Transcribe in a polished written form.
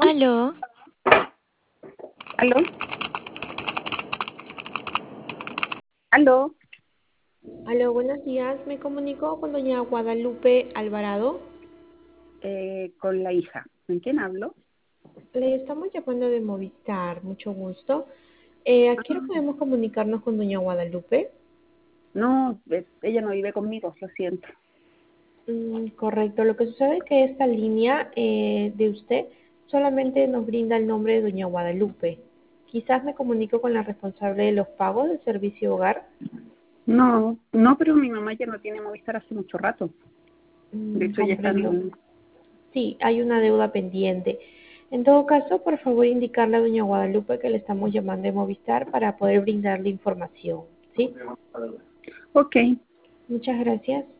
Aló, ¿Aló? ¿Aló? Aló, buenos días. Me comunico con doña Guadalupe Alvarado. Con la hija. ¿Con quién hablo? Le estamos llamando de Movistar, mucho gusto. ¿A qué hora Ah, podemos comunicarnos con doña Guadalupe? no, ella no vive conmigo, lo siento. Correcto. Lo que sucede es que esta línea de usted solamente nos brinda el nombre de doña Guadalupe. Quizás me comunico con la responsable de los pagos del servicio hogar. No, no, pero mi mamá ya no tiene Movistar hace mucho rato. De hecho, ya está Comprendo. en... Sí, hay una deuda pendiente. En todo caso, por favor, indicarle a doña Guadalupe que le estamos llamando de Movistar para poder brindarle información. ¿Sí? Ok, Muchas gracias.